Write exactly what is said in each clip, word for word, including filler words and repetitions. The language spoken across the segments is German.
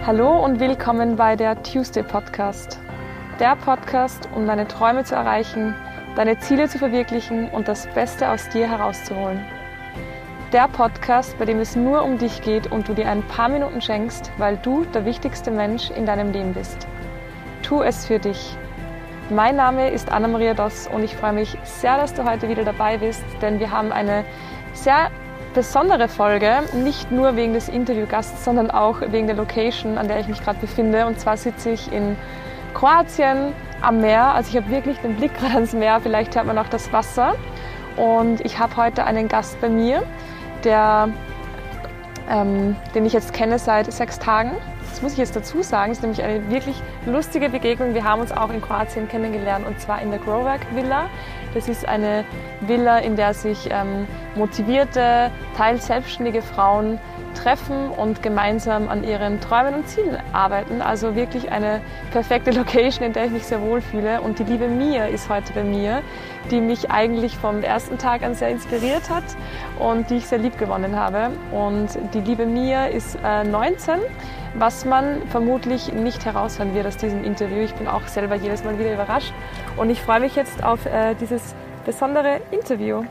Hallo und willkommen bei der Tuesday Podcast. Der Podcast, um deine Träume zu erreichen, deine Ziele zu verwirklichen und das Beste aus dir herauszuholen. Der Podcast, bei dem es nur um dich geht und du dir ein paar Minuten schenkst, weil du der wichtigste Mensch in deinem Leben bist. Tu es für dich. Mein Name ist Anna-Maria Doss und ich freue mich sehr, dass du heute wieder dabei bist, denn wir haben eine sehr besondere Folge, nicht nur wegen des Interviewgasts, sondern auch wegen der Location, an der ich mich gerade befinde. Und zwar sitze ich in Kroatien am Meer. Also ich habe wirklich den Blick gerade ans Meer, vielleicht hört man auch das Wasser. Und ich habe heute einen Gast bei mir, der, ähm, den ich jetzt kenne seit sechs Tagen. Das muss ich jetzt dazu sagen, es ist nämlich eine wirklich lustige Begegnung. Wir haben uns auch in Kroatien kennengelernt und zwar in der Growwerk Villa. Das ist eine Villa, in der sich ähm, motivierte, teils selbstständige Frauen treffen und gemeinsam an ihren Träumen und Zielen arbeiten. Also wirklich eine perfekte Location, in der ich mich sehr wohl fühle. Und die liebe Mia ist heute bei mir, die mich eigentlich vom ersten Tag an sehr inspiriert hat und die ich sehr lieb gewonnen habe. Und die liebe Mia ist äh, neunzehn, was man vermutlich nicht heraushören wird aus diesem Interview. Ich bin auch selber jedes Mal wieder überrascht und ich freue mich jetzt auf äh, dieses besondere Interview.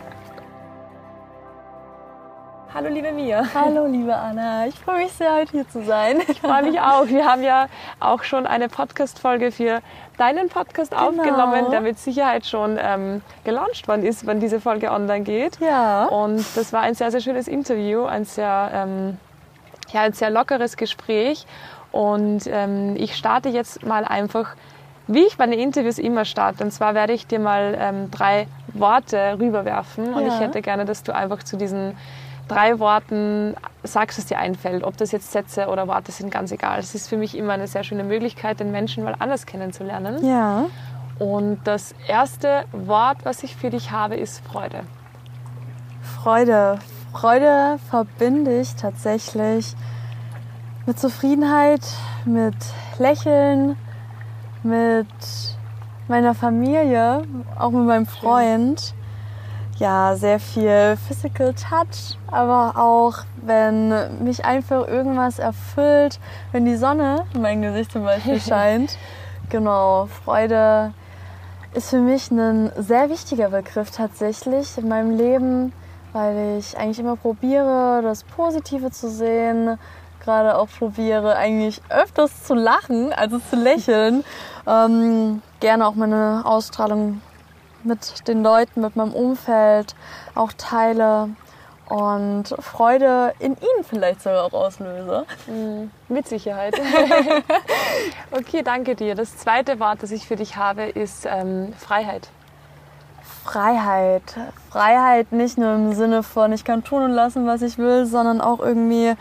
Hallo liebe Mia. Hallo liebe Anna, ich freue mich sehr, heute hier zu sein. Ich freue mich auch. Wir haben ja auch schon eine Podcast-Folge für deinen Podcast genau. aufgenommen, der mit Sicherheit schon ähm, gelauncht worden ist, wenn diese Folge online geht. Ja. Und das war ein sehr, sehr schönes Interview, ein sehr, ähm, ja, ein sehr lockeres Gespräch. Und ähm, ich starte jetzt mal einfach, wie ich meine Interviews immer starte. Und zwar werde ich dir mal ähm, drei Worte rüberwerfen. Und ja. ich hätte gerne, dass du einfach zu diesen drei Worten sagst, was dir einfällt. Ob das jetzt Sätze oder Worte sind, ganz egal. Es ist für mich immer eine sehr schöne Möglichkeit, den Menschen mal anders kennenzulernen. Ja. Und das erste Wort, was ich für dich habe, ist Freude. Freude. Freude verbinde ich tatsächlich mit Zufriedenheit, mit Lächeln, mit meiner Familie, auch mit meinem Freund. Ja, sehr viel Physical Touch, aber auch, wenn mich einfach irgendwas erfüllt, wenn die Sonne in mein Gesicht zum Beispiel scheint. Genau, Freude ist für mich ein sehr wichtiger Begriff tatsächlich in meinem Leben, weil ich eigentlich immer probiere, das Positive zu sehen, gerade auch probiere, eigentlich öfters zu lachen, also zu lächeln. Ähm, gerne auch meine Ausstrahlung mit den Leuten, mit meinem Umfeld auch teile und Freude in ihnen vielleicht sogar auch auslöse. Mhm, mit Sicherheit. Okay, danke dir. Das zweite Wort, das ich für dich habe, ist ähm, Freiheit. Freiheit. Freiheit nicht nur im Sinne von, ich kann tun und lassen, was ich will, sondern auch irgendwie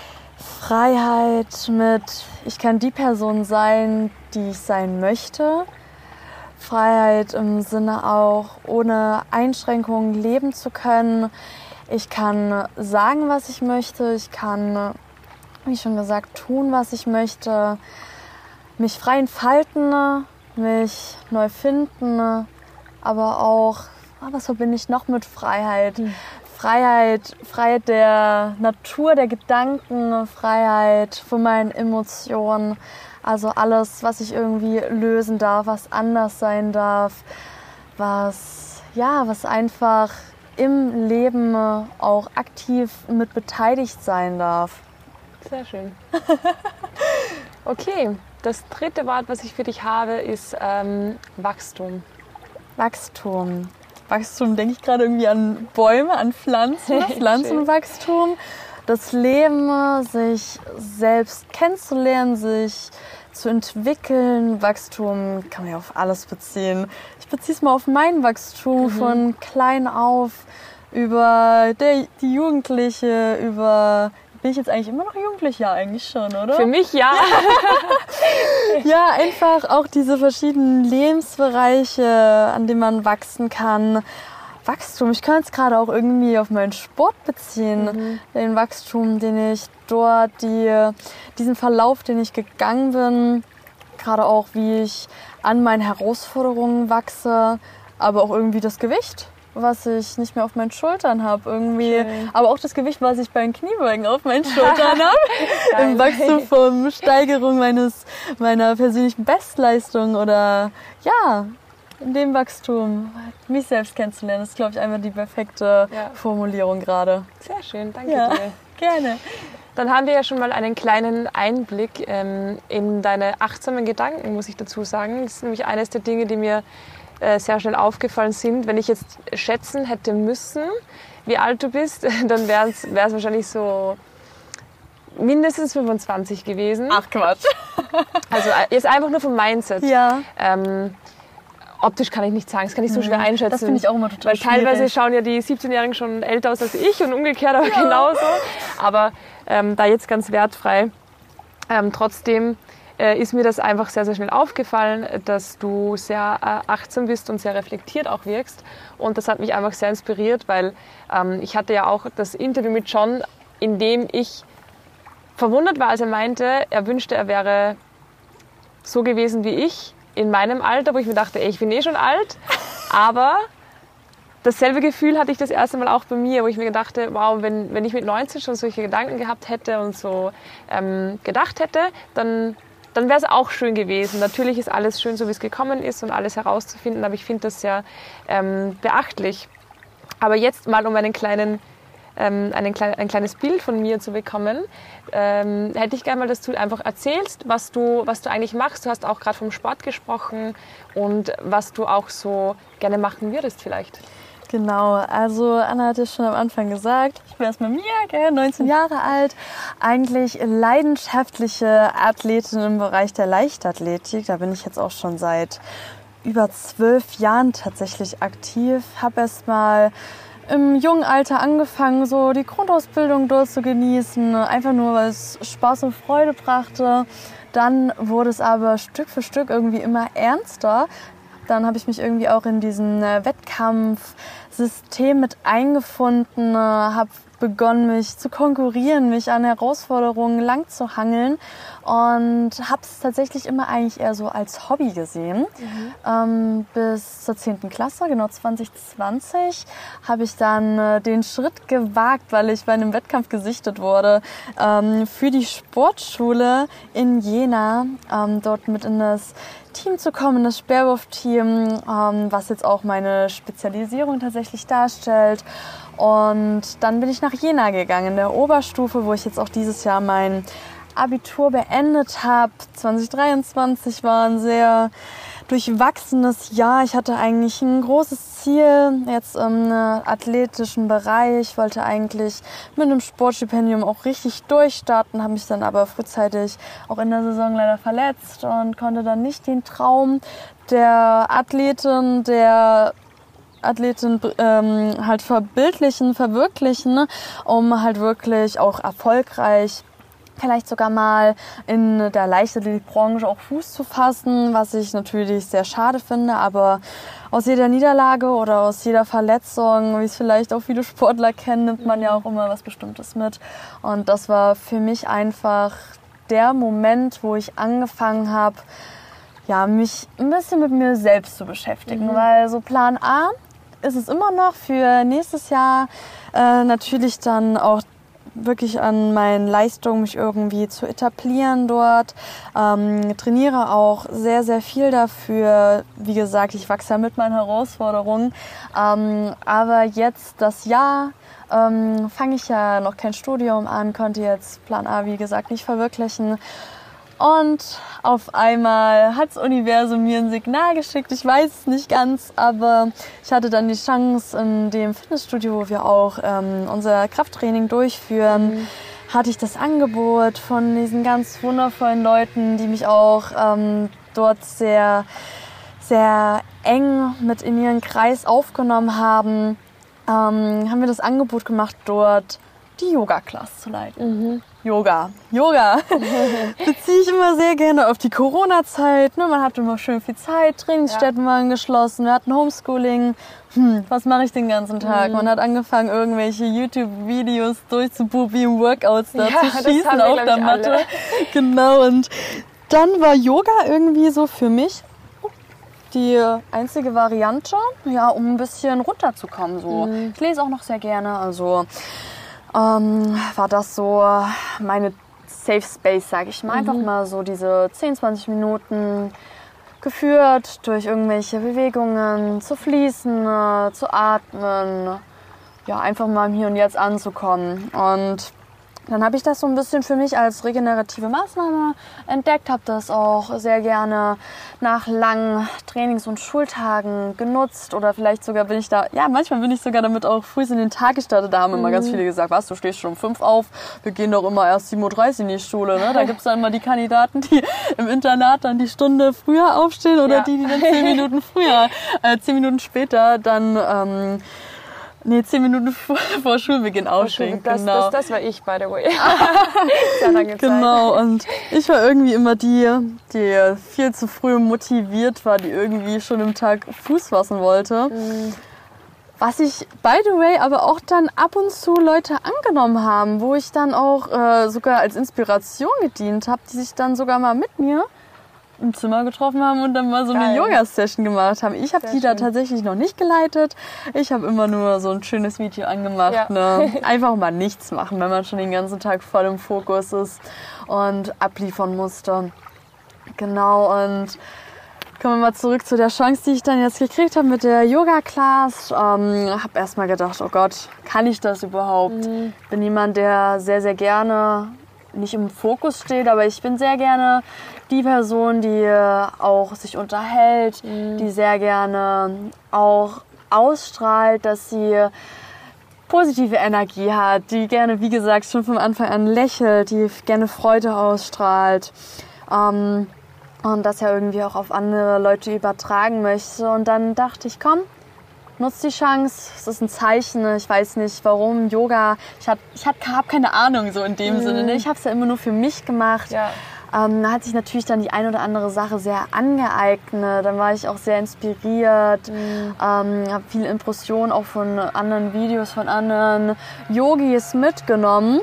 Freiheit mit, ich kann die Person sein, die ich sein möchte. Freiheit im Sinne auch, ohne Einschränkungen leben zu können. Ich kann sagen, was ich möchte. Ich kann, wie schon gesagt, tun, was ich möchte. Mich frei entfalten, mich neu finden. Aber auch, was verbinde ich noch mit Freiheit? Mhm. Freiheit, Freiheit der Natur, der Gedanken, Freiheit von meinen Emotionen. Also alles, was ich irgendwie lösen darf, was anders sein darf, was, ja, was einfach im Leben auch aktiv mit beteiligt sein darf. Sehr schön. Okay, das dritte Wort, was ich für dich habe, ist ähm, Wachstum. Wachstum. Wachstum, denke ich gerade irgendwie an Bäume, an Pflanzen, Pflanzenwachstum. Das Leben, sich selbst kennenzulernen, sich zu entwickeln. Wachstum kann man ja auf alles beziehen. Ich beziehe es mal auf mein Wachstum, mhm. von klein auf über der, die Jugendliche, über... Bin ich jetzt eigentlich immer noch jugendlich? Ja, eigentlich schon, oder? Für mich ja. Ja, einfach auch diese verschiedenen Lebensbereiche, an denen man wachsen kann. Wachstum, ich kann es gerade auch irgendwie auf meinen Sport beziehen. Mhm. Den Wachstum, den ich dort, die, diesen Verlauf, den ich gegangen bin. Gerade auch, wie ich an meinen Herausforderungen wachse. Aber auch irgendwie das Gewicht, was ich nicht mehr auf meinen Schultern habe irgendwie. Schön. Aber auch das Gewicht, was ich bei den Kniebeugen auf meinen Schultern habe. Im Wachstum von Steigerung meines, meiner persönlichen Bestleistung oder ja, in dem Wachstum, mich selbst kennenzulernen. Das ist, glaube ich, einfach die perfekte ja. Formulierung gerade. Sehr schön, danke ja, dir. Gerne. Dann haben wir ja schon mal einen kleinen Einblick ähm, in deine achtsamen Gedanken, muss ich dazu sagen. Das ist nämlich eines der Dinge, die mir äh, sehr schnell aufgefallen sind. Wenn ich jetzt schätzen hätte müssen, wie alt du bist, dann wäre es wahrscheinlich so mindestens fünfundzwanzig gewesen. Ach Quatsch. Also jetzt einfach nur vom Mindset. Ja. Ähm, optisch kann ich nicht sagen, das kann ich so schwer einschätzen. Das finde ich auch immer total Weil teilweise schwierig. Schauen ja die siebzehnjährigen schon älter aus als ich und umgekehrt, aber ja. genauso. Aber ähm, da jetzt ganz wertfrei. Ähm, trotzdem äh, ist mir das einfach sehr, sehr schnell aufgefallen, dass du sehr äh, achtsam bist und sehr reflektiert auch wirkst. Und das hat mich einfach sehr inspiriert, weil ähm, ich hatte ja auch das Interview mit John, in dem ich verwundert war, als er meinte, er wünschte, er wäre so gewesen wie ich, in meinem Alter, wo ich mir dachte, ey, ich bin eh schon alt, aber dasselbe Gefühl hatte ich das erste Mal auch bei mir, wo ich mir dachte, wow, wenn, wenn ich mit neunzehn schon solche Gedanken gehabt hätte und so ähm, gedacht hätte, dann, dann wäre es auch schön gewesen. Natürlich ist alles schön, so wie es gekommen ist und alles herauszufinden, aber ich finde das sehr ähm, beachtlich. Aber jetzt mal um einen kleinen Ähm, einen klein, ein kleines Bild von mir zu bekommen, ähm, hätte ich gerne mal, dass du einfach erzählst, was du, was du eigentlich machst. Du hast auch gerade vom Sport gesprochen und was du auch so gerne machen würdest vielleicht. Genau, also Anna hat es schon am Anfang gesagt, ich bin erstmal Mia, gell, neunzehn Jahre alt, eigentlich leidenschaftliche Athletin im Bereich der Leichtathletik. Da bin ich jetzt auch schon seit über zwölf Jahren tatsächlich aktiv. Habe erst mal im jungen Alter angefangen, so die Grundausbildung dort zu genießen, einfach nur, weil es Spaß und Freude brachte. Dann wurde es aber Stück für Stück irgendwie immer ernster. Dann habe ich mich irgendwie auch in diesen Wettkampfsystem mit eingefunden, habe begonnen, mich zu konkurrieren, mich an Herausforderungen lang zu hangeln und habe es tatsächlich immer eigentlich eher so als Hobby gesehen. Mhm. Ähm, bis zur zehnten Klasse, genau zwanzig zwanzig, habe ich dann äh, den Schritt gewagt, weil ich bei einem Wettkampf gesichtet wurde, ähm, für die Sportschule in Jena, ähm, dort mit in das Team zu kommen, das Speerwurfteam, ähm, was jetzt auch meine Spezialisierung tatsächlich darstellt. Und dann bin ich nach Jena gegangen, in der Oberstufe, wo ich jetzt auch dieses Jahr mein Abitur beendet habe. zwanzig dreiundzwanzig war ein sehr durchwachsenes Jahr. Ich hatte eigentlich ein großes Ziel jetzt im athletischen Bereich. Ich wollte eigentlich mit einem Sportstipendium auch richtig durchstarten, habe mich dann aber frühzeitig auch in der Saison leider verletzt und konnte dann nicht den Traum der Athletin, der Athletin ähm, halt verbildlichen, verwirklichen, um halt wirklich auch erfolgreich vielleicht sogar mal in der Leichtathletikbranche auch Fuß zu fassen, was ich natürlich sehr schade finde, aber aus jeder Niederlage oder aus jeder Verletzung, wie es vielleicht auch viele Sportler kennen, nimmt man ja auch immer was Bestimmtes mit. Und das war für mich einfach der Moment, wo ich angefangen habe, ja, mich ein bisschen mit mir selbst zu beschäftigen, mhm. weil so Plan A ist es immer noch für nächstes Jahr äh, natürlich dann auch wirklich an meinen Leistungen mich irgendwie zu etablieren dort. Ähm, trainiere auch sehr, sehr viel dafür. Wie gesagt, ich wachse ja mit meinen Herausforderungen. Ähm, aber jetzt das Jahr ähm, fange ich ja noch kein Studium an, konnte jetzt Plan A, wie gesagt, nicht verwirklichen. Und auf einmal hat das Universum mir ein Signal geschickt. Ich weiß es nicht ganz, aber ich hatte dann die Chance, in dem Fitnessstudio, wo wir auch ähm, unser Krafttraining durchführen, mhm. hatte ich das Angebot von diesen ganz wundervollen Leuten, die mich auch ähm, dort sehr, sehr eng mit in ihren Kreis aufgenommen haben. Ähm, haben wir das Angebot gemacht, dort die Yoga-Class zu leiten. Mhm. Yoga. Yoga beziehe ich immer sehr gerne auf die Corona-Zeit. Ne? Man hatte immer schön viel Zeit, Trainingsstätten ja. waren geschlossen, wir hatten Homeschooling. Hm, was mache ich den ganzen Tag? Mhm. Man hat angefangen, irgendwelche YouTube-Videos durchzuprobieren, Workouts da ja, zu schießen auf der Matte. Alle. Genau, und dann war Yoga irgendwie so für mich die einzige Variante, ja, um ein bisschen runterzukommen. So. Mhm. Ich lese auch noch sehr gerne, also ähm, war das so meine Safe Space, sage ich mal. Mhm. Einfach mal so diese zehn, zwanzig Minuten geführt durch irgendwelche Bewegungen, zu fließen, äh, zu atmen, ja, einfach mal im Hier und Jetzt anzukommen. Und dann habe ich das so ein bisschen für mich als regenerative Maßnahme entdeckt, habe das auch sehr gerne nach langen Trainings- und Schultagen genutzt oder vielleicht sogar bin ich da, ja, manchmal bin ich sogar damit auch früh in den Tag gestartet. Da haben immer mhm. ganz viele gesagt, was, du stehst schon um fünf auf, wir gehen doch immer erst sieben Uhr dreißig in die Schule. Ne? Da gibt es dann immer die Kandidaten, die im Internat dann die Stunde früher aufstehen oder ja. die, die dann zehn Minuten früher, äh, zehn Minuten später dann... Ähm, Nee, zehn Minuten vor, vor Schulbeginn aufstehen. Das, genau. das, das war ich, by the way. Sehr lange Zeit. Genau, und ich war irgendwie immer die, die viel zu früh motiviert war, die irgendwie schon im Tag Fuß fassen wollte. Mhm. Was ich, by the way, aber auch dann ab und zu Leute angenommen haben, wo ich dann auch äh, sogar als Inspiration gedient habe, die sich dann sogar mal mit mir im Zimmer getroffen haben und dann mal so eine Yoga-Session gemacht haben. Ich habe die schön. da tatsächlich noch nicht geleitet. Ich habe immer nur so ein schönes Video angemacht. Ja. Ne? Einfach mal nichts machen, wenn man schon den ganzen Tag voll im Fokus ist und abliefern musste. Genau, und kommen wir mal zurück zu der Chance, die ich dann jetzt gekriegt habe mit der Yoga-Class. Ähm, habe erst mal gedacht, oh Gott, kann ich das überhaupt? Mhm. Bin jemand, der sehr, sehr gerne nicht im Fokus steht, aber ich bin sehr gerne die Person, die auch sich unterhält, mhm. die sehr gerne auch ausstrahlt, dass sie positive Energie hat, die gerne, wie gesagt, schon vom Anfang an lächelt, die gerne Freude ausstrahlt ähm, und das ja irgendwie auch auf andere Leute übertragen möchte. Und dann dachte ich, komm, nutz die Chance, es ist ein Zeichen, ich weiß nicht warum, Yoga, ich habe ich hab keine Ahnung so in dem mhm. Sinne, ne? Ich habe es ja immer nur für mich gemacht. Ja. Ähm, da hat sich natürlich dann die ein oder andere Sache sehr angeeignet, dann war ich auch sehr inspiriert, mhm. ähm, habe viele Impressionen auch von anderen Videos, von anderen Yogis mitgenommen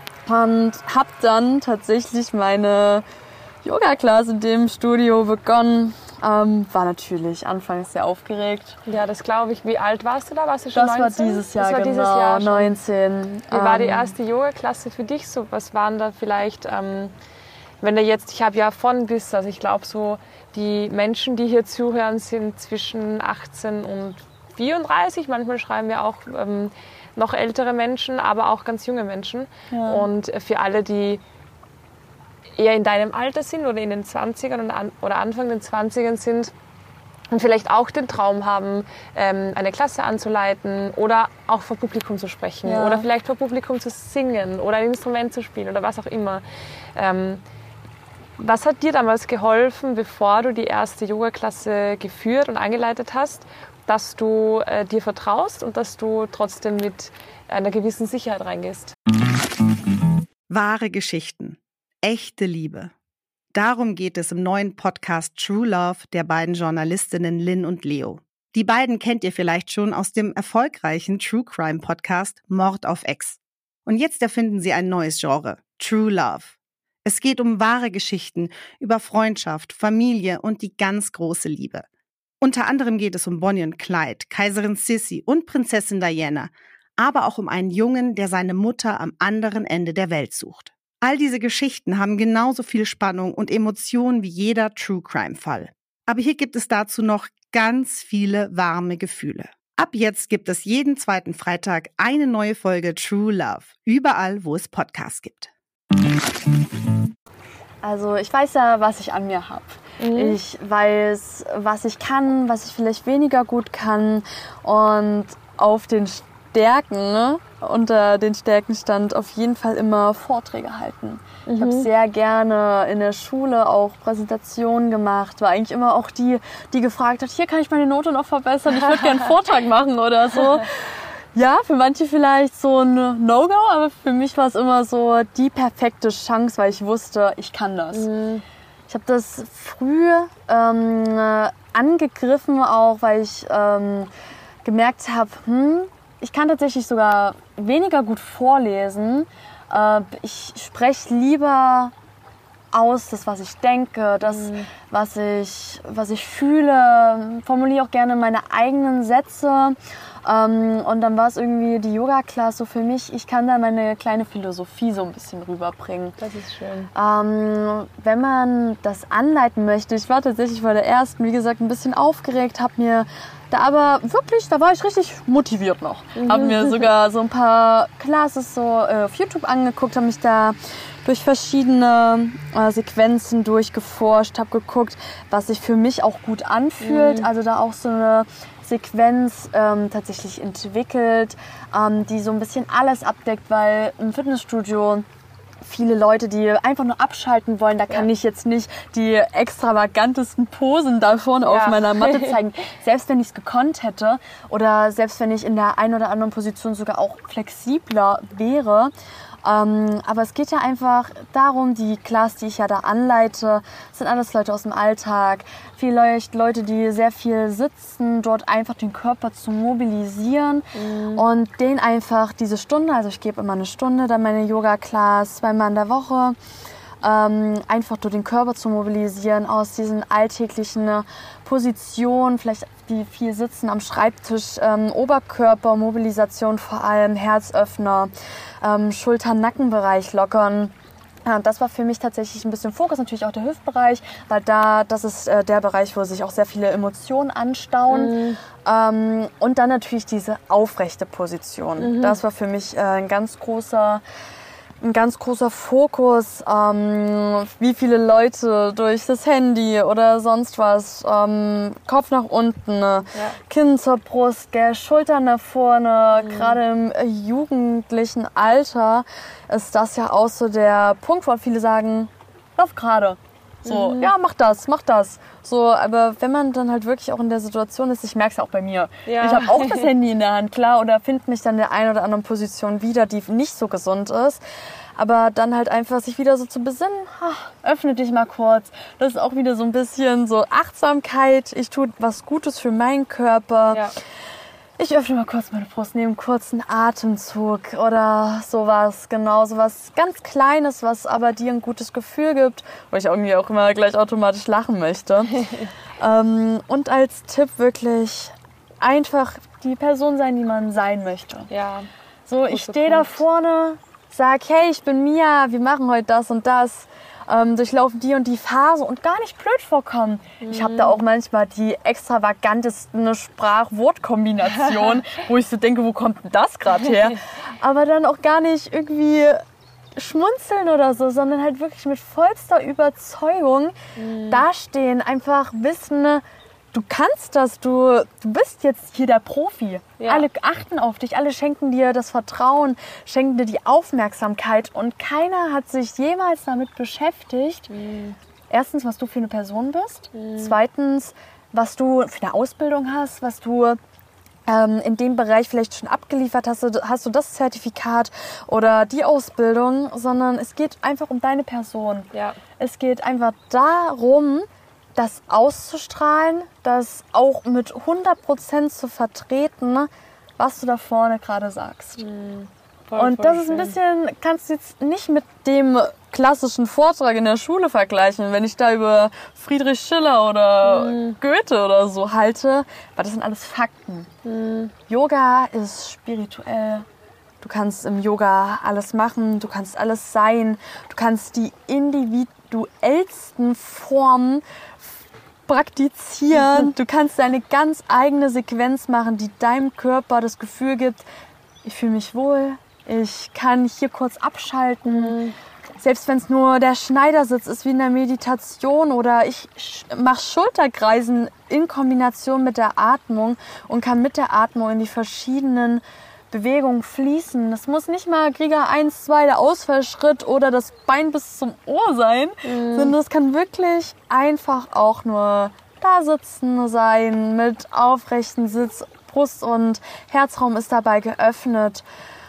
und habe dann tatsächlich meine Yoga-Class in dem Studio begonnen. Ähm, war natürlich anfangs sehr aufgeregt. Ja, das glaube ich. Wie alt warst du da? Warst du schon das neunzehn? War dieses Jahr, das war dieses genau, Jahr, neunzehn. Wie ähm, war die erste Yoga-Klasse für dich? So, was waren da vielleicht, ähm, wenn du jetzt, ich habe ja von bis, also ich glaube so, die Menschen, die hier zuhören, sind zwischen achtzehn und vierunddreißig. Manchmal schreiben wir auch ähm, noch ältere Menschen, aber auch ganz junge Menschen. Ja. Und für alle, die eher in deinem Alter sind oder in den zwanzigern und an, oder Anfang den zwanzigern sind und vielleicht auch den Traum haben, ähm, eine Klasse anzuleiten oder auch vor Publikum zu sprechen ja. oder vielleicht vor Publikum zu singen oder ein Instrument zu spielen oder was auch immer. Ähm, was hat dir damals geholfen, bevor du die erste Yoga-Klasse geführt und angeleitet hast, dass du äh, dir vertraust und dass du trotzdem mit einer gewissen Sicherheit reingehst? Wahre Geschichten. Echte Liebe. Darum geht es im neuen Podcast True Love der beiden Journalistinnen Lynn und Leo. Die beiden kennt ihr vielleicht schon aus dem erfolgreichen True Crime Podcast Mord auf Ex. Und jetzt erfinden sie ein neues Genre, True Love. Es geht um wahre Geschichten über Freundschaft, Familie und die ganz große Liebe. Unter anderem geht es um Bonnie und Clyde, Kaiserin Sissi und Prinzessin Diana, aber auch um einen Jungen, der seine Mutter am anderen Ende der Welt sucht. All diese Geschichten haben genauso viel Spannung und Emotionen wie jeder True-Crime-Fall. Aber hier gibt es dazu noch ganz viele warme Gefühle. Ab jetzt gibt es jeden zweiten Freitag eine neue Folge True Love, überall, wo es Podcasts gibt. Also ich weiß ja, was ich an mir habe. Mhm. Ich weiß, was ich kann, was ich vielleicht weniger gut kann und auf den Stärken, ne? Unter den Stärken stand auf jeden Fall immer Vorträge halten. Mhm. Ich habe sehr gerne in der Schule auch Präsentationen gemacht. War eigentlich immer auch die, die gefragt hat, hier kann ich meine Note noch verbessern, ich würde gerne einen Vortrag machen oder so. Ja, für manche vielleicht so ein No-Go, aber für mich war es immer so die perfekte Chance, weil ich wusste, ich kann das. Mhm. Ich habe das früh ähm, angegriffen, auch weil ich ähm, gemerkt habe, hm, ich kann tatsächlich sogar weniger gut vorlesen. Äh, ich spreche lieber aus, das, was ich denke, das, mhm. was ich, was ich fühle, formuliere auch gerne meine eigenen Sätze. Ähm, und dann war es irgendwie die Yoga-Class so für mich, ich kann da meine kleine Philosophie so ein bisschen rüberbringen. Das ist schön. Ähm, wenn man das anleiten möchte, ich war tatsächlich vor der ersten, wie gesagt, ein bisschen aufgeregt, habe mir da aber wirklich, da war ich richtig motiviert noch. Mhm. Habe mir sogar so ein paar Classes so äh, auf YouTube angeguckt, habe mich da durch verschiedene äh, Sequenzen durchgeforscht, habe geguckt, was sich für mich auch gut anfühlt. Mhm. Also da auch so eine Sequenz ähm, tatsächlich entwickelt, ähm, die so ein bisschen alles abdeckt, weil im Fitnessstudio viele Leute, die einfach nur abschalten wollen, da kann ja. ich jetzt nicht die extravagantesten Posen da vorne ja. auf meiner Matte zeigen. Selbst wenn ich es gekonnt hätte oder selbst wenn ich in der einen oder anderen Position sogar auch flexibler wäre. Ähm, aber es geht ja einfach darum, die Class, die ich ja da anleite, sind alles Leute aus dem Alltag. Vielleicht Leute, die sehr viel sitzen, dort einfach den Körper zu mobilisieren mhm. und den einfach diese Stunde, also ich gebe immer eine Stunde, dann meine Yoga-Class zweimal in der Woche, ähm, einfach durch den Körper zu mobilisieren aus diesen alltäglichen Positionen, vielleicht die viel sitzen am Schreibtisch, ähm, Oberkörpermobilisation vor allem, Herzöffner, ähm, Schulter-Nackenbereich lockern. Ja, das war für mich tatsächlich ein bisschen Fokus, natürlich auch der Hüftbereich, weil da, das ist äh, der Bereich, wo sich auch sehr viele Emotionen anstauen. Mhm. Ähm, und dann natürlich diese aufrechte Position. Mhm. Das war für mich äh, ein ganz großer Ein ganz großer Fokus, ähm, wie viele Leute durch das Handy oder sonst was, ähm, Kopf nach unten, ja. Kinn zur Brust, gell, Schultern nach vorne, mhm. gerade im äh, jugendlichen Alter ist das ja auch so der Punkt, wo viele sagen, lauf gerade. So, mhm. ja, mach das, mach das. So, aber wenn man dann halt wirklich auch in der Situation ist, ich merke es ja auch bei mir. Ja. Ich habe auch das Handy in der Hand, klar, oder finde mich dann in der einen oder anderen Position wieder, die nicht so gesund ist. Aber dann halt einfach sich wieder so zu besinnen, ach, öffne dich mal kurz. Das ist auch wieder so ein bisschen so Achtsamkeit. Ich tue was Gutes für meinen Körper. Ja. Ich öffne mal kurz meine Brust, nehme einen kurzen Atemzug oder sowas, genau, sowas ganz Kleines, was aber dir ein gutes Gefühl gibt, wo ich irgendwie auch immer gleich automatisch lachen möchte. ähm, und als Tipp wirklich einfach die Person sein, die man sein möchte. Ja. So, ich stehe da vorne, sag, hey, ich bin Mia, wir machen heute das und das. Ähm, durchlaufen die und die Phase und gar nicht blöd vorkommen. Mhm. Ich habe da auch manchmal die extravagantesten Sprach-Wort-Kombinationen, wo ich so denke, wo kommt denn das gerade her? Aber dann auch gar nicht irgendwie schmunzeln oder so, sondern halt wirklich mit vollster Überzeugung mhm. dastehen, einfach wissen, du kannst das, du, du bist jetzt hier der Profi. Ja. Alle achten auf dich, alle schenken dir das Vertrauen, schenken dir die Aufmerksamkeit und keiner hat sich jemals damit beschäftigt, mhm. erstens, was du für eine Person bist, mhm. zweitens, was du für eine Ausbildung hast, was du ähm, in dem Bereich vielleicht schon abgeliefert hast, hast du das Zertifikat oder die Ausbildung, sondern es geht einfach um deine Person. Ja. Es geht einfach darum, das auszustrahlen, das auch mit hundert Prozent zu vertreten, was du da vorne gerade sagst. Mhm. Voll, und das voll ist ein bisschen, kannst du jetzt nicht mit dem klassischen Vortrag in der Schule vergleichen, wenn ich da über Friedrich Schiller oder mhm. Goethe oder so halte, weil das sind alles Fakten. Mhm. Yoga ist spirituell. Du kannst im Yoga alles machen, du kannst alles sein, du kannst die individuellsten Formen praktizieren. Du kannst deine ganz eigene Sequenz machen, die deinem Körper das Gefühl gibt, ich fühle mich wohl, ich kann hier kurz abschalten. Mhm. Selbst wenn es nur der Schneidersitz ist wie in der Meditation oder ich mache Schulterkreisen in Kombination mit der Atmung und kann mit der Atmung in die verschiedenen Bewegung fließen. Das muss nicht mal Krieger eins, zwei, der Ausfallschritt oder das Bein bis zum Ohr sein, mhm. sondern es kann wirklich einfach auch nur da sitzen sein, mit aufrechten Sitz, Brust- und Herzraum ist dabei geöffnet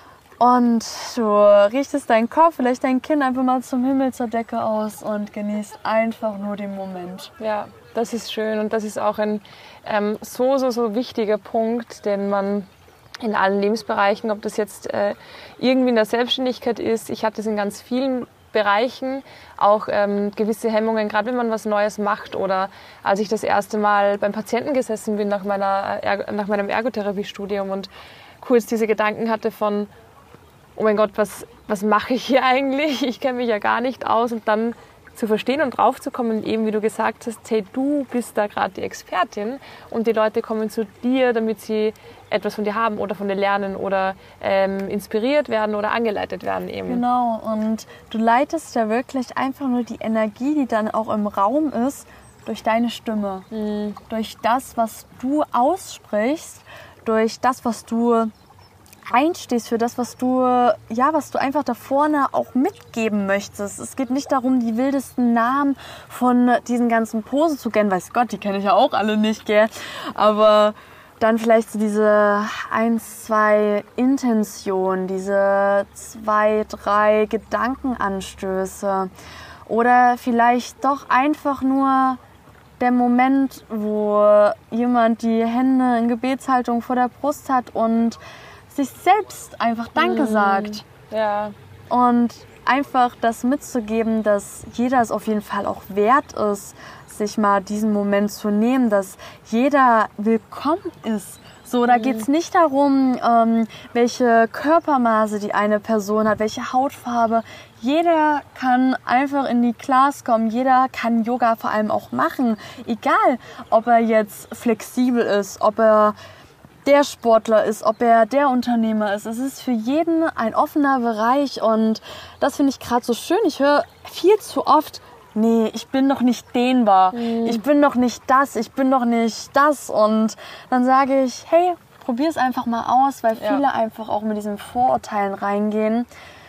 und du richtest deinen Kopf, vielleicht dein Kinn einfach mal zum Himmel, zur Decke aus und genießt einfach nur den Moment. Ja, das ist schön und das ist auch ein ähm, so, so, so wichtiger Punkt, den man in allen Lebensbereichen, ob das jetzt äh, irgendwie in der Selbstständigkeit ist. Ich hatte das in ganz vielen Bereichen auch ähm, gewisse Hemmungen, gerade wenn man was Neues macht oder als ich das erste Mal beim Patienten gesessen bin nach, meiner, nach meinem Ergotherapiestudium und kurz diese Gedanken hatte von, oh mein Gott, was, was mache ich hier eigentlich? Ich kenne mich ja gar nicht aus und dann zu verstehen und draufzukommen, eben wie du gesagt hast, hey, du bist da gerade die Expertin und die Leute kommen zu dir, damit sie etwas von dir haben oder von dir lernen oder ähm, inspiriert werden oder angeleitet werden eben. Genau, und du leitest ja wirklich einfach nur die Energie, die dann auch im Raum ist, durch deine Stimme, mhm. durch das, was du aussprichst, durch das, was du einstehst, für das, was du, ja, was du einfach da vorne auch mitgeben möchtest. Es geht nicht darum, die wildesten Namen von diesen ganzen Posen zu kennen. Weiß Gott, die kenne ich ja auch alle nicht, gell? Aber dann vielleicht so diese eins, zwei Intentionen, diese zwei, drei Gedankenanstöße. Oder vielleicht doch einfach nur der Moment, wo jemand die Hände in Gebetshaltung vor der Brust hat und sich selbst einfach Danke sagt. Ja. Und einfach das mitzugeben, dass jeder es auf jeden Fall auch wert ist, sich mal diesen Moment zu nehmen, dass jeder willkommen ist. So, da geht es nicht darum, ähm, welche Körpermaße die eine Person hat, welche Hautfarbe. Jeder kann einfach in die Class kommen, jeder kann Yoga vor allem auch machen. Egal, ob er jetzt flexibel ist, ob er der Sportler ist, ob er der Unternehmer ist. Es ist für jeden ein offener Bereich und das finde ich gerade so schön. Ich höre viel zu oft, nee, ich bin noch nicht dehnbar, mhm. ich bin noch nicht das, ich bin noch nicht das. Und dann sage ich, hey, probier es einfach mal aus, weil viele ja. einfach auch mit diesen Vorurteilen reingehen,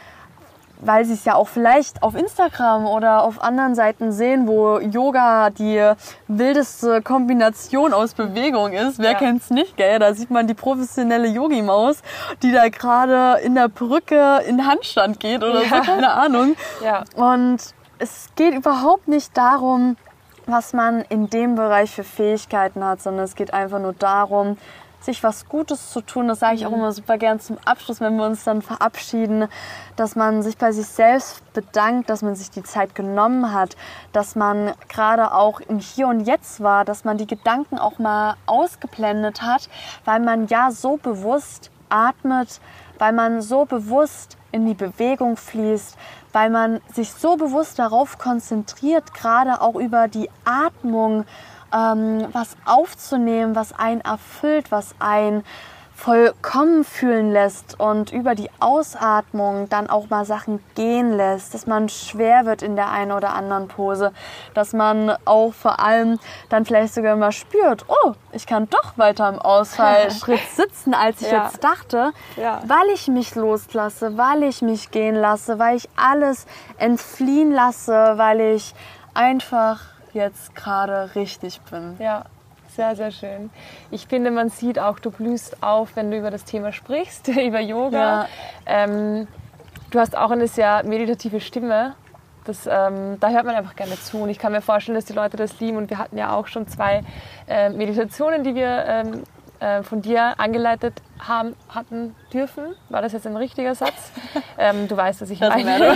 weil sie es ja auch vielleicht auf Instagram oder auf anderen Seiten sehen, wo Yoga die wildeste Kombination aus Bewegung ist. Wer ja. kennt's nicht, gell? Da sieht man die professionelle Yogi-Maus, die da gerade in der Brücke in Handstand geht oder ja. so, keine Ahnung. Ja. Und es geht überhaupt nicht darum, was man in dem Bereich für Fähigkeiten hat, sondern es geht einfach nur darum, sich was Gutes zu tun. Das sage ich auch immer super gern zum Abschluss, wenn wir uns dann verabschieden, dass man sich bei sich selbst bedankt, dass man sich die Zeit genommen hat, dass man gerade auch im Hier und Jetzt war, dass man die Gedanken auch mal ausgeblendet hat, weil man ja so bewusst atmet, weil man so bewusst in die Bewegung fließt, weil man sich so bewusst darauf konzentriert, gerade auch über die Atmung, ähm, was aufzunehmen, was einen erfüllt, was einen vollkommen fühlen lässt und über die Ausatmung dann auch mal Sachen gehen lässt, dass man schwer wird in der einen oder anderen Pose, dass man auch vor allem dann vielleicht sogar mal spürt, oh, ich kann doch weiter im Ausfallschritt sitzen, als ich ja. jetzt dachte, ja. weil ich mich loslasse, weil ich mich gehen lasse, weil ich alles entfliehen lasse, weil ich einfach jetzt gerade richtig bin. Ja. Sehr, sehr schön. Ich finde, man sieht auch, du blühst auf, wenn du über das Thema sprichst, über Yoga. Ja. Ähm, du hast auch eine sehr meditative Stimme. Das, ähm, da hört man einfach gerne zu. Und ich kann mir vorstellen, dass die Leute das lieben. Und wir hatten ja auch schon zwei äh, Meditationen, die wir ähm, äh, von dir angeleitet haben, hatten dürfen. War das jetzt ein richtiger Satz? ähm, du weißt, was ich das meine.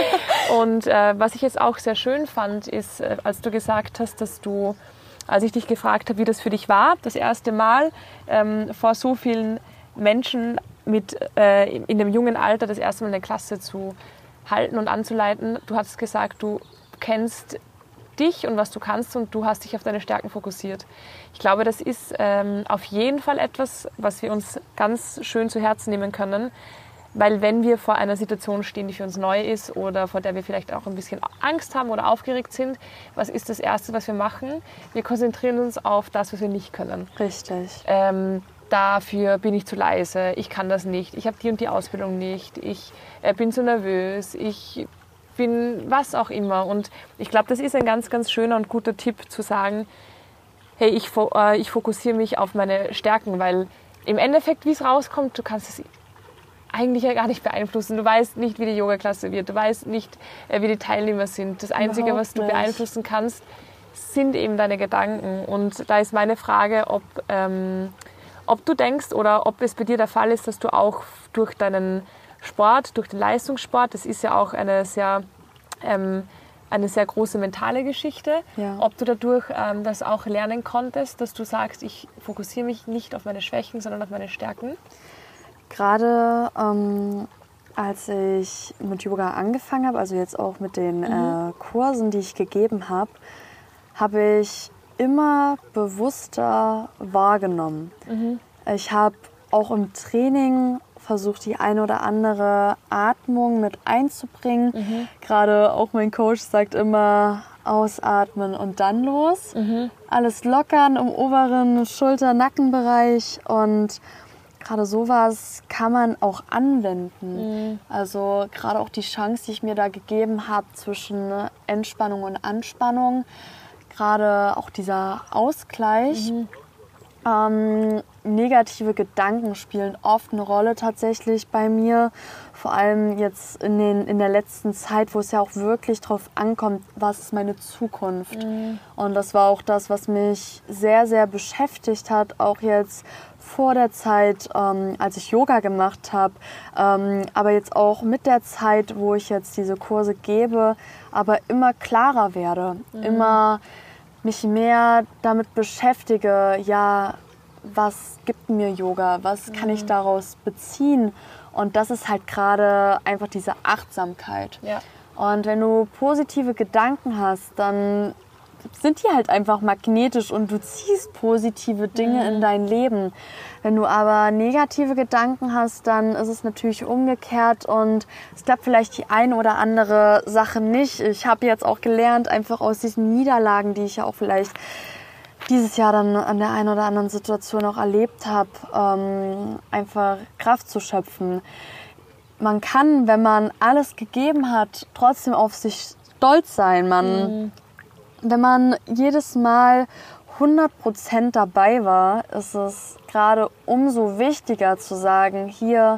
Und äh, was ich jetzt auch sehr schön fand, ist, äh, als du gesagt hast, dass du als ich dich gefragt habe, wie das für dich war, das erste Mal ähm, vor so vielen Menschen mit, äh, in dem jungen Alter das erste Mal eine Klasse zu halten und anzuleiten. Du hast gesagt, du kennst dich und was du kannst und du hast dich auf deine Stärken fokussiert. Ich glaube, das ist ähm, auf jeden Fall etwas, was wir uns ganz schön zu Herzen nehmen können. Weil wenn wir vor einer Situation stehen, die für uns neu ist oder vor der wir vielleicht auch ein bisschen Angst haben oder aufgeregt sind, was ist das Erste, was wir machen? Wir konzentrieren uns auf das, was wir nicht können. Richtig. Ähm, dafür bin ich zu leise, ich kann das nicht, ich habe die und die Ausbildung nicht, ich äh, bin zu nervös, ich bin was auch immer. Und ich glaube, das ist ein ganz, ganz schöner und guter Tipp zu sagen, hey, ich, fo- äh, ich fokussiere mich auf meine Stärken, weil im Endeffekt, wie es rauskommt, du kannst es eigentlich ja gar nicht beeinflussen. Du weißt nicht, wie die Yoga-Klasse wird. Du weißt nicht, wie die Teilnehmer sind. Das Einzige, Überhaupt was du nicht. beeinflussen kannst, sind eben deine Gedanken. Und da ist meine Frage, ob, ähm, ob du denkst oder ob es bei dir der Fall ist, dass du auch durch deinen Sport, durch den Leistungssport, das ist ja auch eine sehr ähm, eine sehr große mentale Geschichte. Ja. Ob du dadurch ähm, das auch lernen konntest, dass du sagst, ich fokussiere mich nicht auf meine Schwächen, sondern auf meine Stärken? Gerade ähm, als ich mit Yoga angefangen habe, also jetzt auch mit den mhm. äh, Kursen, die ich gegeben habe, habe ich immer bewusster wahrgenommen. Mhm. Ich habe auch im Training versucht, die eine oder andere Atmung mit einzubringen. Mhm. Gerade auch mein Coach sagt immer, ausatmen und dann los. Mhm. Alles lockern im oberen Schulter-Nackenbereich und gerade sowas kann man auch anwenden. Mhm. Also gerade auch die Chance, die ich mir da gegeben habe zwischen Entspannung und Anspannung, gerade auch dieser Ausgleich. Mhm. Ähm, negative Gedanken spielen oft eine Rolle tatsächlich bei mir. Vor allem jetzt in, den, in der letzten Zeit, wo es ja auch wirklich drauf ankommt, was ist meine Zukunft. Mhm. Und das war auch das, was mich sehr, sehr beschäftigt hat, auch jetzt vor der Zeit, ähm, als ich Yoga gemacht habe, ähm, aber jetzt auch mit der Zeit, wo ich jetzt diese Kurse gebe, aber immer klarer werde, mhm. immer mich mehr damit beschäftige, ja, was gibt mir Yoga, was kann ich daraus beziehen? Und das ist halt gerade einfach diese Achtsamkeit. Ja. Und wenn du positive Gedanken hast, dann sind die halt einfach magnetisch und du ziehst positive Dinge mhm. in dein Leben. Wenn du aber negative Gedanken hast, dann ist es natürlich umgekehrt und es klappt vielleicht die eine oder andere Sache nicht. Ich habe jetzt auch gelernt, einfach aus diesen Niederlagen, die ich ja auch vielleicht dieses Jahr dann an der einen oder anderen Situation auch erlebt habe, ähm, einfach Kraft zu schöpfen. Man kann, wenn man alles gegeben hat, trotzdem auf sich stolz sein. Man mhm. Wenn man jedes Mal hundert Prozent dabei war, ist es gerade umso wichtiger zu sagen, hier,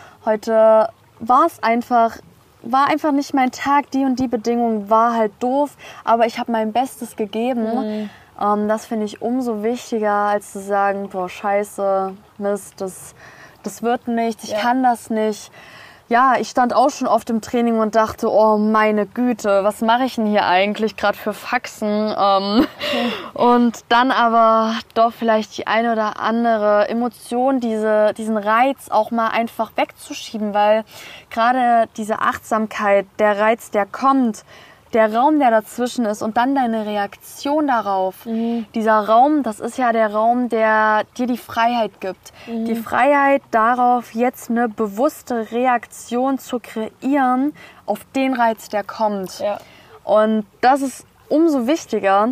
heute war es einfach, war einfach nicht mein Tag, die und die Bedingung war halt doof, aber ich habe mein Bestes gegeben. Mhm. Ähm, das finde ich umso wichtiger, als zu sagen, boah, scheiße, Mist, das, das wird nichts, ich ja. kann das nicht. Ja, ich stand auch schon oft im Training und dachte, oh meine Güte, was mache ich denn hier eigentlich gerade für Faxen? Ähm, okay. Und dann aber doch vielleicht die eine oder andere Emotion, diese, diesen Reiz auch mal einfach wegzuschieben, weil gerade diese Achtsamkeit, der Reiz, der kommt, der Raum, der dazwischen ist und dann deine Reaktion darauf. Mhm. Dieser Raum, das ist ja der Raum, der dir die Freiheit gibt. Mhm. Die Freiheit darauf, jetzt eine bewusste Reaktion zu kreieren auf den Reiz, der kommt. Ja. Und das ist umso wichtiger,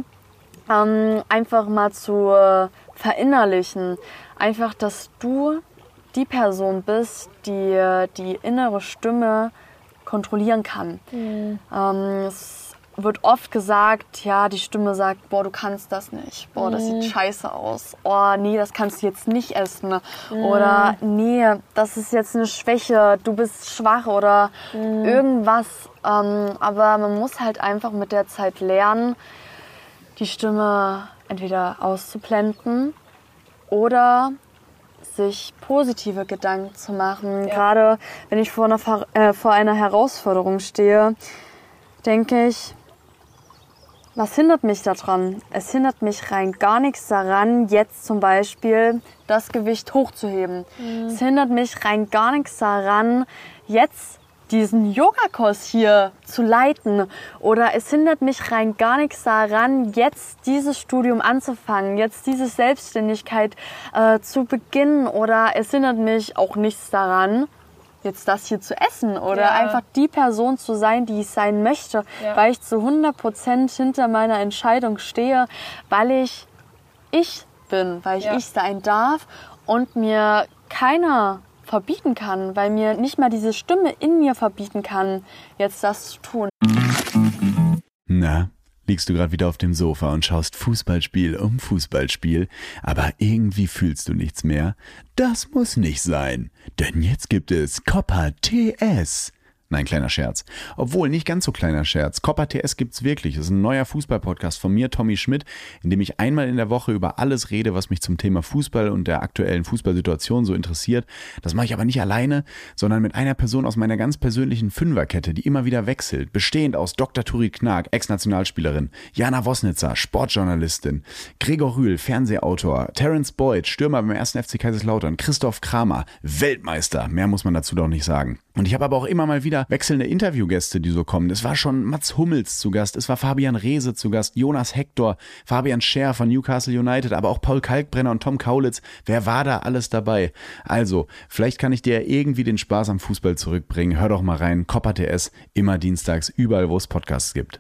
ähm, einfach mal zu äh, verinnerlichen. Einfach, dass du die Person bist, die die innere Stimme kontrollieren kann. Mhm. Ähm, es wird oft gesagt, ja, die Stimme sagt, boah, du kannst das nicht. Boah, das mhm. sieht scheiße aus. Oh, nee, das kannst du jetzt nicht essen. Mhm. Oder nee, das ist jetzt eine Schwäche, du bist schwach oder mhm. irgendwas. Ähm, aber man muss halt einfach mit der Zeit lernen, die Stimme entweder auszublenden oder sich positive Gedanken zu machen. Ja. Gerade wenn ich vor einer, äh, vor einer Herausforderung stehe, denke ich, was hindert mich daran? Es hindert mich rein gar nichts daran, jetzt zum Beispiel das Gewicht hochzuheben. Mhm. Es hindert mich rein gar nichts daran, jetzt diesen Yogakurs hier zu leiten. Oder es hindert mich rein gar nichts daran, jetzt dieses Studium anzufangen, jetzt diese Selbstständigkeit äh, zu beginnen. Oder es hindert mich auch nichts daran, jetzt das hier zu essen oder ja. einfach die Person zu sein, die ich sein möchte, ja. weil ich zu hundert Prozent hinter meiner Entscheidung stehe, weil ich ich bin, weil ich ja. ich sein darf und mir keiner verbieten kann, weil mir nicht mal diese Stimme in mir verbieten kann, jetzt das zu tun. Na, liegst du gerade wieder auf dem Sofa und schaust Fußballspiel um Fußballspiel, aber irgendwie fühlst du nichts mehr? Das muss nicht sein, denn jetzt gibt es Copper T S. Nein, kleiner Scherz. Obwohl, nicht ganz so kleiner Scherz. Copper T S gibt's wirklich. Das ist ein neuer Fußball-Podcast von mir, Tommy Schmidt, in dem ich einmal in der Woche über alles rede, was mich zum Thema Fußball und der aktuellen Fußballsituation so interessiert. Das mache ich aber nicht alleine, sondern mit einer Person aus meiner ganz persönlichen Fünferkette, die immer wieder wechselt. Bestehend aus Doktor Turit Knag, Ex-Nationalspielerin, Jana Wosnitzer, Sportjournalistin, Gregor Rühl, Fernsehautor, Terence Boyd, Stürmer beim ersten F C Kaiserslautern, Christoph Kramer, Weltmeister. Mehr muss man dazu doch nicht sagen. Und ich habe aber auch immer mal wieder wechselnde Interviewgäste, die so kommen. Es war schon Mats Hummels zu Gast, es war Fabian Reese zu Gast, Jonas Hector, Fabian Scher von Newcastle United, aber auch Paul Kalkbrenner und Tom Kaulitz. Wer war da alles dabei? Also, vielleicht kann ich dir irgendwie den Spaß am Fußball zurückbringen. Hör doch mal rein, Copper T S, immer dienstags, überall, wo es Podcasts gibt.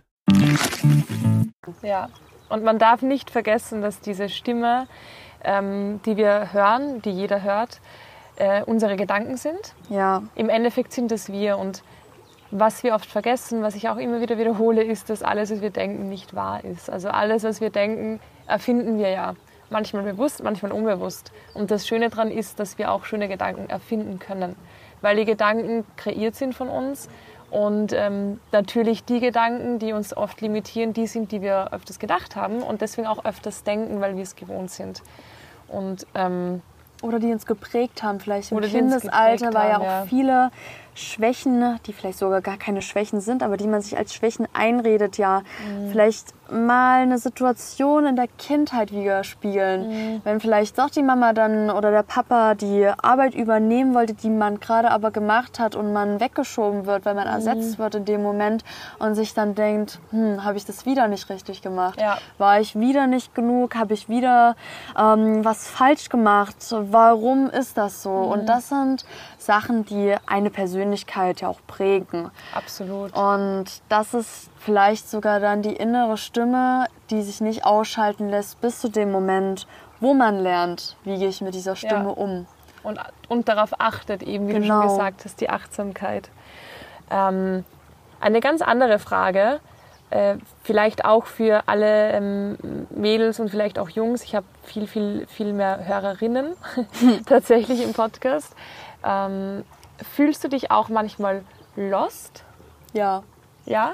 Ja, und man darf nicht vergessen, dass diese Stimme, ähm, die wir hören, die jeder hört, äh, unsere Gedanken sind. Ja. Im Endeffekt sind es wir, und was wir oft vergessen, was ich auch immer wieder wiederhole, ist, dass alles, was wir denken, nicht wahr ist. Also alles, was wir denken, erfinden wir ja. Manchmal bewusst, manchmal unbewusst. Und das Schöne daran ist, dass wir auch schöne Gedanken erfinden können, weil die Gedanken kreiert sind von uns. Und ähm, natürlich die Gedanken, die uns oft limitieren, die sind, die wir öfters gedacht haben und deswegen auch öfters denken, weil wir es gewohnt sind. Und ähm, Oder die uns geprägt haben, vielleicht im Oder die uns Kindesalter, geprägt weil ja haben, auch ja. viele Schwächen, die vielleicht sogar gar keine Schwächen sind, aber die man sich als Schwächen einredet, ja, mhm. vielleicht mal eine Situation in der Kindheit widerspiegeln. Mhm. Wenn vielleicht doch die Mama dann oder der Papa die Arbeit übernehmen wollte, die man gerade aber gemacht hat und man weggeschoben wird, weil man ersetzt mhm. wird in dem Moment und sich dann denkt, hm, habe ich das wieder nicht richtig gemacht? Ja. War ich wieder nicht genug? Habe ich wieder ähm, was falsch gemacht? Warum ist das so? Mhm. Und das sind Sachen, die eine Persönlichkeit ja auch prägen. Absolut. Und das ist vielleicht sogar dann die innere Stimme, die sich nicht ausschalten lässt bis zu dem Moment, wo man lernt, wie gehe ich mit dieser Stimme ja. um. Und, und darauf achtet, eben wie genau. du schon gesagt hast, die Achtsamkeit. Ähm, eine ganz andere Frage, äh, vielleicht auch für alle ähm, Mädels und vielleicht auch Jungs. Ich habe viel, viel, viel mehr Hörerinnen tatsächlich im Podcast. Ähm, fühlst du dich auch manchmal lost? Ja. Ja?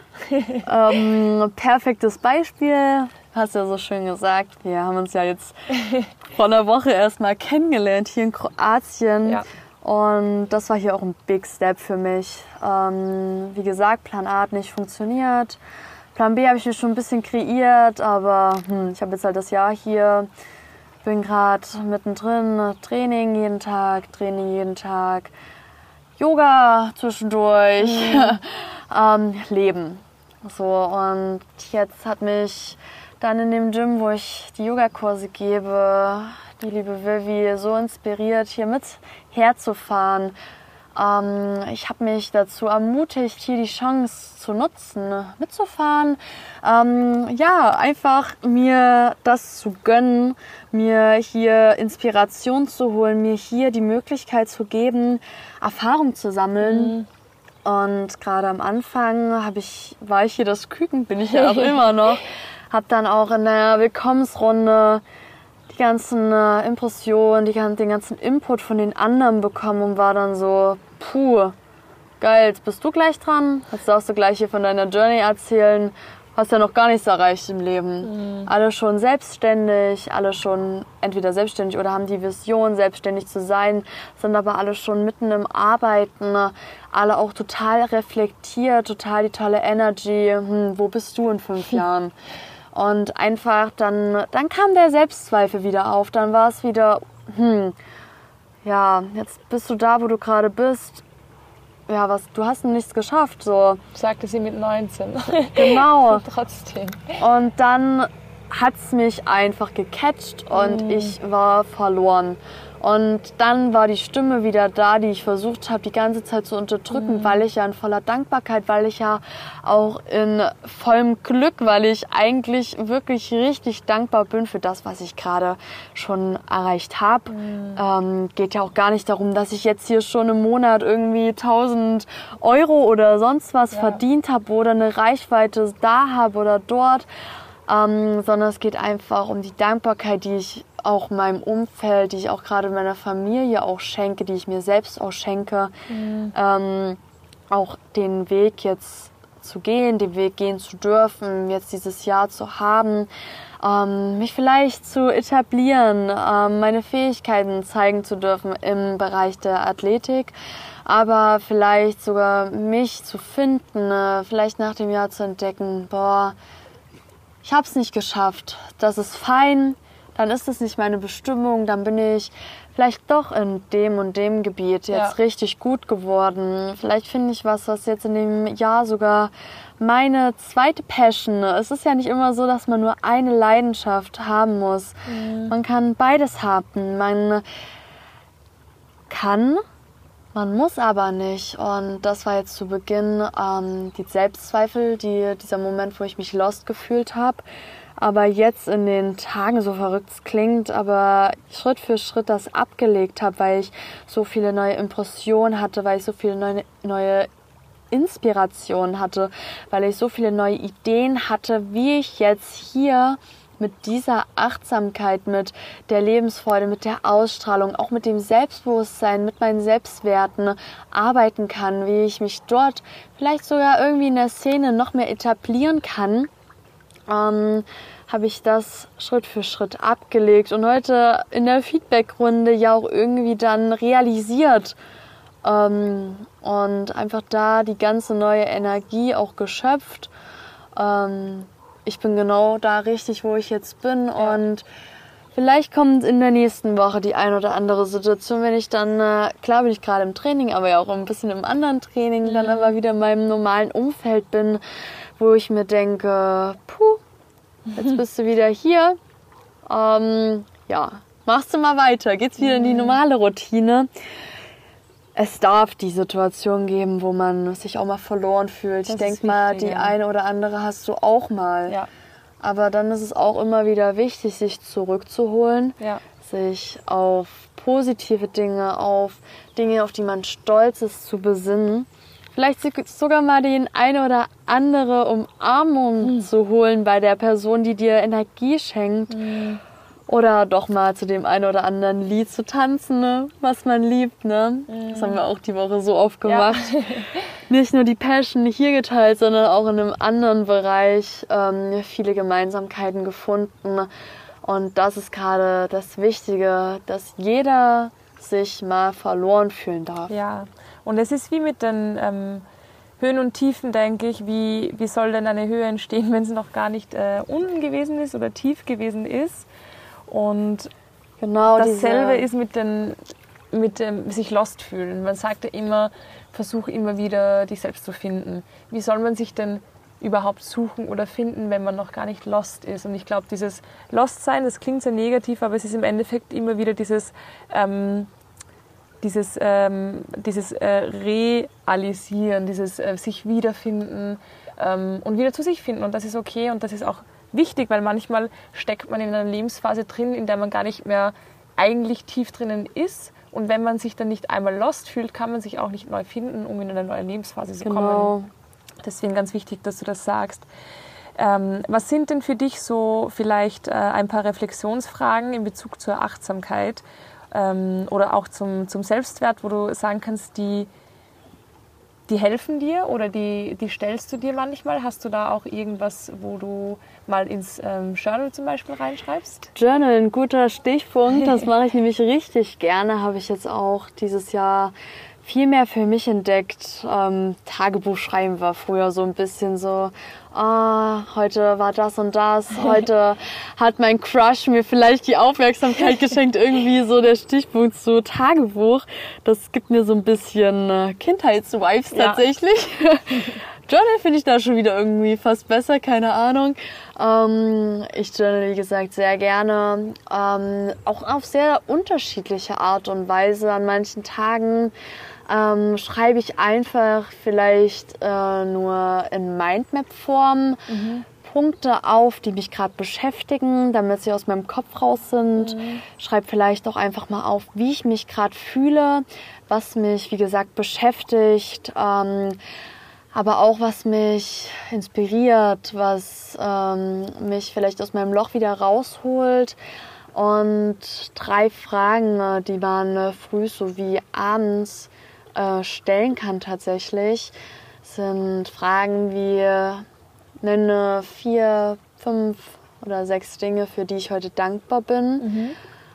ähm, perfektes Beispiel, hast ja so schön gesagt. Wir haben uns ja jetzt vor einer Woche erst mal kennengelernt hier in Kroatien. Ja. Und das war hier auch ein Big Step für mich. Ähm, wie gesagt, Plan A hat nicht funktioniert. Plan B habe ich mir schon ein bisschen kreiert, aber hm, ich habe jetzt halt das Jahr hier. Bin gerade mittendrin, Training jeden Tag, Training jeden Tag, Yoga zwischendurch, mhm. ähm, Leben. So, und jetzt hat mich dann in dem Gym, wo ich die Yogakurse gebe, die liebe Vivi so inspiriert, hier mit herzufahren. Ähm, ich habe mich dazu ermutigt, hier die Chance zu nutzen, mitzufahren. Ähm, ja, einfach mir das zu gönnen, mir hier Inspiration zu holen, mir hier die Möglichkeit zu geben, Erfahrung zu sammeln. Mhm. Und gerade am Anfang hab ich, war ich hier das Küken, bin ich ja auch immer noch. Habe dann auch in der Willkommensrunde die ganzen äh, Impressionen, die, den ganzen Input von den anderen bekommen und war dann so, puh, geil, jetzt bist du gleich dran, jetzt darfst du gleich hier von deiner Journey erzählen, hast ja noch gar nichts erreicht im Leben. Mhm. Alle schon selbstständig, alle schon entweder selbstständig oder haben die Vision, selbstständig zu sein, sind aber alle schon mitten im Arbeiten, alle auch total reflektiert, total die tolle Energy, hm, wo bist du in fünf Jahren? Und einfach dann, dann kam der Selbstzweifel wieder auf. Dann war es wieder, hm, ja, jetzt bist du da, wo du gerade bist. Ja, was, du hast nichts geschafft, so. Sagte sie mit neunzehn. Genau. Trotzdem. Und dann hat's mich einfach gecatcht und mm. ich war verloren. Und dann war die Stimme wieder da, die ich versucht habe, die ganze Zeit zu unterdrücken, mhm. weil ich ja in voller Dankbarkeit, weil ich ja auch in vollem Glück, weil ich eigentlich wirklich richtig dankbar bin für das, was ich gerade schon erreicht habe. Mhm. Ähm, geht ja auch gar nicht darum, dass ich jetzt hier schon im Monat irgendwie tausend Euro oder sonst was ja. verdient habe oder eine Reichweite da habe oder dort. Ähm, sondern es geht einfach um die Dankbarkeit, die ich auch meinem Umfeld, die ich auch gerade meiner Familie auch schenke, die ich mir selbst auch schenke. Mhm. Ähm, auch den Weg jetzt zu gehen, den Weg gehen zu dürfen, jetzt dieses Jahr zu haben, ähm, mich vielleicht zu etablieren, ähm, meine Fähigkeiten zeigen zu dürfen im Bereich der Athletik, aber vielleicht sogar mich zu finden, äh, vielleicht nach dem Jahr zu entdecken, boah, ich habe es nicht geschafft, das ist fein, dann ist es nicht meine Bestimmung, dann bin ich vielleicht doch in dem und dem Gebiet jetzt ja. richtig gut geworden. Vielleicht finde ich was, was jetzt in dem Jahr sogar meine zweite Passion. Es ist ja nicht immer so, dass man nur eine Leidenschaft haben muss. Mhm. Man kann beides haben. Man kann, man muss aber nicht. Und das war jetzt zu Beginn ähm, die Selbstzweifel, die, dieser Moment, wo ich mich lost gefühlt habe. Aber jetzt in den Tagen, so verrückt es klingt, aber Schritt für Schritt das abgelegt habe, weil ich so viele neue Impressionen hatte, weil ich so viele neue, neue Inspirationen hatte, weil ich so viele neue Ideen hatte, wie ich jetzt hier mit dieser Achtsamkeit, mit der Lebensfreude, mit der Ausstrahlung, auch mit dem Selbstbewusstsein, mit meinen Selbstwerten arbeiten kann, wie ich mich dort vielleicht sogar irgendwie in der Szene noch mehr etablieren kann. Ähm, habe ich das Schritt für Schritt abgelegt und heute in der Feedbackrunde ja auch irgendwie dann realisiert ähm, und einfach da die ganze neue Energie auch geschöpft. Ähm, ich bin genau da richtig, wo ich jetzt bin ja. und vielleicht kommt in der nächsten Woche die ein oder andere Situation, wenn ich dann, äh, klar bin ich gerade im Training, aber ja auch ein bisschen im anderen Training, mhm. dann aber wieder in meinem normalen Umfeld bin, wo ich mir denke, puh, jetzt bist du wieder hier, ähm, ja, machst du mal weiter, geht's wieder in die normale Routine. Es darf die Situation geben, wo man sich auch mal verloren fühlt. Das ich denke mal, die eine oder andere hast du auch mal. Ja. Aber dann ist es auch immer wieder wichtig, sich zurückzuholen, ja. sich auf positive Dinge, auf Dinge, auf die man stolz ist, zu besinnen. Vielleicht sogar mal die eine oder andere Umarmung mhm. zu holen bei der Person, die dir Energie schenkt. Mhm. Oder doch mal zu dem einen oder anderen Lied zu tanzen, ne? Was man liebt. Ne? Mhm. Das haben wir auch die Woche so oft gemacht. Ja. Nicht nur die Passion hier geteilt, sondern auch in einem anderen Bereich ähm, viele Gemeinsamkeiten gefunden. Und das ist gerade das Wichtige, dass jeder sich mal verloren fühlen darf. Ja. Und es ist wie mit den ähm, Höhen und Tiefen, denke ich. Wie, wie soll denn eine Höhe entstehen, wenn sie noch gar nicht äh, unten gewesen ist oder tief gewesen ist? Und genau dasselbe ist mit, den, mit dem sich lost fühlen. Man sagt ja immer, versuch immer wieder dich selbst zu finden. Wie soll man sich denn überhaupt suchen oder finden, wenn man noch gar nicht lost ist? Und ich glaube, dieses Lost-Sein, das klingt sehr negativ, aber es ist im Endeffekt immer wieder dieses... Ähm, Dieses, ähm, dieses äh, Realisieren, dieses äh, sich wiederfinden ähm, und wieder zu sich finden. Und das ist okay und das ist auch wichtig, weil manchmal steckt man in einer Lebensphase drin, in der man gar nicht mehr eigentlich tief drinnen ist. Und wenn man sich dann nicht einmal lost fühlt, kann man sich auch nicht neu finden, um in eine neue Lebensphase zu kommen. Genau. Deswegen ganz wichtig, dass du das sagst. Ähm, was sind denn für dich so vielleicht äh, ein paar Reflexionsfragen in Bezug zur Achtsamkeit? Oder auch zum, zum Selbstwert, wo du sagen kannst, die, die helfen dir oder die, die stellst du dir manchmal? Hast du da auch irgendwas, wo du mal ins ähm, Journal zum Beispiel reinschreibst? Journal, ein guter Stichpunkt. Das mache ich nämlich richtig gerne. Habe ich jetzt auch dieses Jahr viel mehr für mich entdeckt. Ähm, Tagebuch schreiben war früher so ein bisschen so, ah, heute war das und das, heute hat mein Crush mir vielleicht die Aufmerksamkeit geschenkt, irgendwie so der Stichpunkt zu Tagebuch. Das gibt mir so ein bisschen äh, Kindheitsvibes tatsächlich. Ja. Journal finde ich da schon wieder irgendwie fast besser, keine Ahnung. Ähm, ich journal, wie gesagt, sehr gerne. Ähm, auch auf sehr unterschiedliche Art und Weise. An manchen Tagen ähm, schreibe ich einfach vielleicht äh, nur in Mindmap-Form mhm. Punkte auf, die mich gerade beschäftigen, damit sie aus meinem Kopf raus sind. Mhm. Schreibe vielleicht auch einfach mal auf, wie ich mich gerade fühle, was mich, wie gesagt, beschäftigt. Ähm, aber auch was mich inspiriert, was ähm, mich vielleicht aus meinem Loch wieder rausholt. Und drei Fragen, die man früh sowie abends äh, stellen kann tatsächlich, sind Fragen wie, nenne vier, fünf oder sechs Dinge, für die ich heute dankbar bin. Mhm.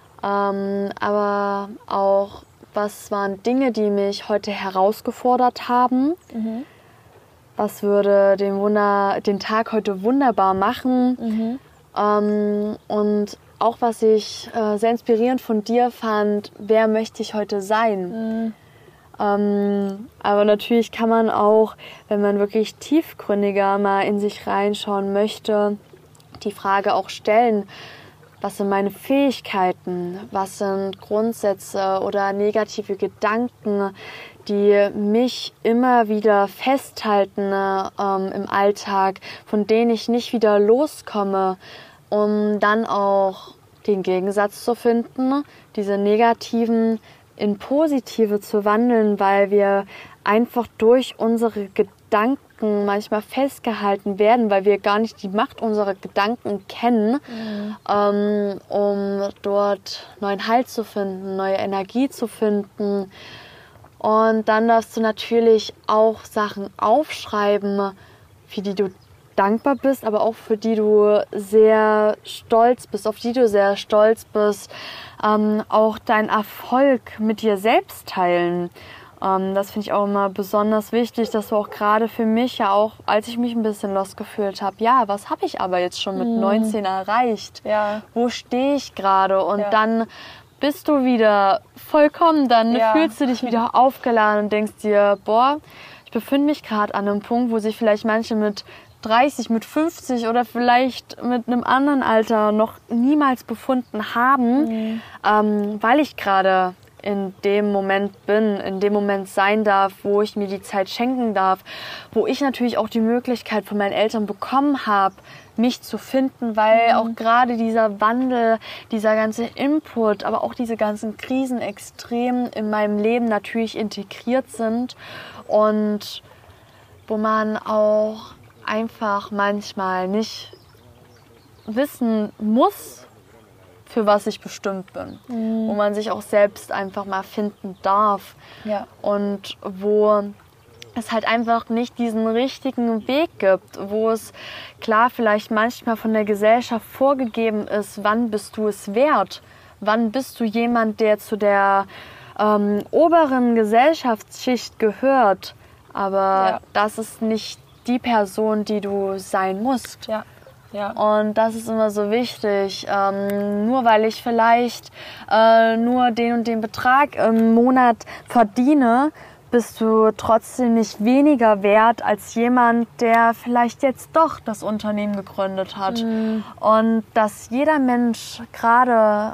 Ähm, aber auch, was waren Dinge, die mich heute herausgefordert haben? Mhm. Was würde den, Wunder, den Tag heute wunderbar machen? Mhm. Ähm, und auch, was ich äh, sehr inspirierend von dir fand, wer möchte ich heute sein? Mhm. Ähm, aber natürlich kann man auch, wenn man wirklich tiefgründiger mal in sich reinschauen möchte, die Frage auch stellen, was sind meine Fähigkeiten, was sind Grundsätze oder negative Gedanken, die mich immer wieder festhalten ähm, im Alltag, von denen ich nicht wieder loskomme, um dann auch den Gegensatz zu finden, diese negativen in positive zu wandeln, weil wir einfach durch unsere Gedanken manchmal festgehalten werden, weil wir gar nicht die Macht unserer Gedanken kennen, mhm. ähm, um dort neuen Halt zu finden, neue Energie zu finden. Und dann darfst du natürlich auch Sachen aufschreiben, für die du dankbar bist, aber auch für die du sehr stolz bist, auf die du sehr stolz bist. Ähm, auch deinen Erfolg mit dir selbst teilen. Ähm, das finde ich auch immer besonders wichtig, dass du auch gerade für mich ja auch, als ich mich ein bisschen lost gefühlt habe, ja, was habe ich aber jetzt schon mit mm. neunzehn erreicht? Ja. Wo stehe ich gerade? Und ja. dann bist du wieder vollkommen, dann ja. fühlst du dich wieder aufgeladen und denkst dir, boah, ich befinde mich gerade an einem Punkt, wo sich vielleicht manche mit dreißig, mit fünfzig oder vielleicht mit einem anderen Alter noch niemals befunden haben, mhm. ähm, weil ich gerade in dem Moment bin, in dem Moment sein darf, wo ich mir die Zeit schenken darf, wo ich natürlich auch die Möglichkeit von meinen Eltern bekommen habe, mich zu finden, weil mhm. auch gerade dieser Wandel, dieser ganze Input, aber auch diese ganzen Krisen extrem in meinem Leben natürlich integriert sind und wo man auch einfach manchmal nicht wissen muss, für was ich bestimmt bin. Mhm. Wo man sich auch selbst einfach mal finden darf. Ja. Und wo es halt einfach nicht diesen richtigen Weg gibt. Wo es klar vielleicht manchmal von der Gesellschaft vorgegeben ist, wann bist du es wert? Wann bist du jemand, der zu der ähm, oberen Gesellschaftsschicht gehört? Aber ja. das ist nicht die Person, die du sein musst. Ja. Ja. Und das ist immer so wichtig. Ähm, nur weil ich vielleicht äh, nur den und den Betrag im Monat verdiene, bist du trotzdem nicht weniger wert als jemand, der vielleicht jetzt doch das Unternehmen gegründet hat. Mhm. Und dass jeder Mensch gerade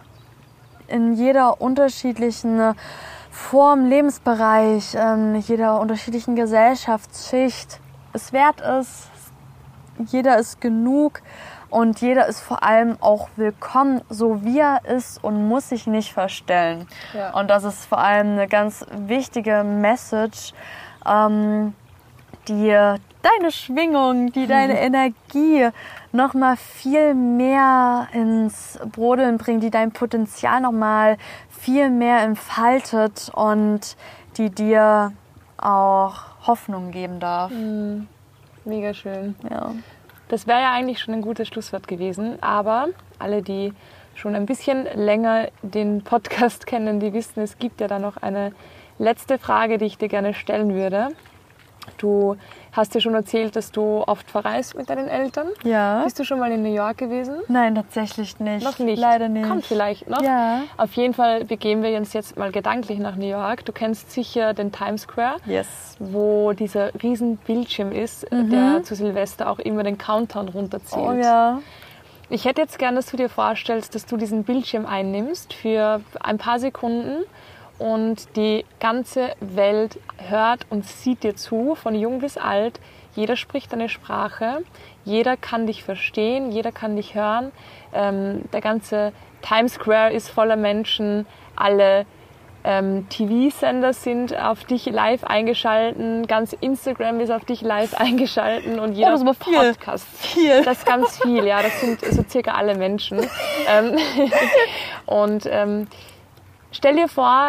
in jeder unterschiedlichen Form, Lebensbereich, in jeder unterschiedlichen Gesellschaftsschicht es wert ist, jeder ist genug und jeder ist vor allem auch willkommen, so wie er ist und muss sich nicht verstellen. Ja. Und das ist vor allem eine ganz wichtige Message, ähm, die deine Schwingung, die deine Energie nochmal viel mehr ins Brodeln bringt, die dein Potenzial nochmal viel mehr entfaltet und die dir auch Hoffnung geben darf. Mhm. Mega schön. Ja. Das wäre ja eigentlich schon ein gutes Schlusswort gewesen, aber alle, die schon ein bisschen länger den Podcast kennen, die wissen, es gibt ja da noch eine letzte Frage, die ich dir gerne stellen würde. Du hast dir schon erzählt, dass du oft verreist mit deinen Eltern. Ja. Bist du schon mal in New York gewesen? Nein, tatsächlich nicht. Noch nicht? Leider nicht. Kommt vielleicht noch. Ja. Auf jeden Fall begeben wir uns jetzt mal gedanklich nach New York. Du kennst sicher den Times Square, yes. wo dieser riesen Bildschirm ist, mhm. der zu Silvester auch immer den Countdown runterzählt. Oh ja. Ich hätte jetzt gern, dass du dir vorstellst, dass du diesen Bildschirm einnimmst für ein paar Sekunden und die ganze Welt hört und sieht dir zu, von jung bis alt. Jeder spricht deine Sprache, jeder kann dich verstehen, jeder kann dich hören. Ähm, der ganze Times Square ist voller Menschen, alle ähm, T V-Sender sind auf dich live eingeschalten, ganz Instagram ist auf dich live eingeschalten und jeder oh, das ist viel. Podcast. Viel. Das ist ganz viel, ja, das sind so circa alle Menschen. ähm, und ähm, stell dir vor,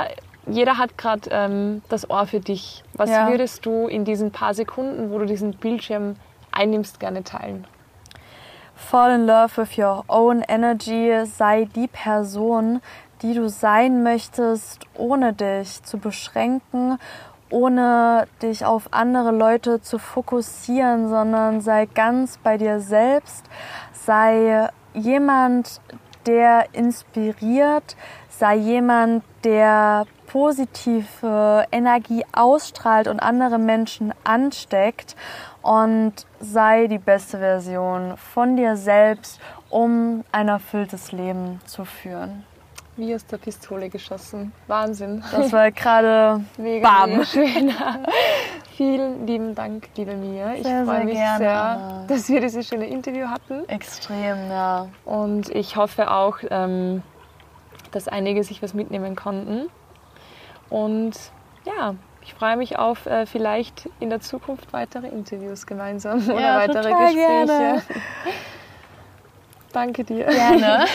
jeder hat gerade ähm, das Ohr für dich. Was Ja. würdest du in diesen paar Sekunden, wo du diesen Bildschirm einnimmst, gerne teilen? Fall in love with your own energy. Sei die Person, die du sein möchtest, ohne dich zu beschränken, ohne dich auf andere Leute zu fokussieren, sondern sei ganz bei dir selbst. Sei jemand, der inspiriert, sei jemand, der positive Energie ausstrahlt und andere Menschen ansteckt, und sei die beste Version von dir selbst, um ein erfülltes Leben zu führen. Wie aus der Pistole geschossen. Wahnsinn. Das war gerade mega, bam. mega schön. Vielen lieben Dank, liebe Mia. Ich Sehr, freue sehr mich gerne. sehr, dass wir dieses schöne Interview hatten. Extrem, ja. Und ich hoffe auch, ähm, dass einige sich was mitnehmen konnten. Und ja, ich freue mich auf äh, vielleicht in der Zukunft weitere Interviews gemeinsam oder Ja, weitere total Gespräche. gerne. Danke dir. Gerne.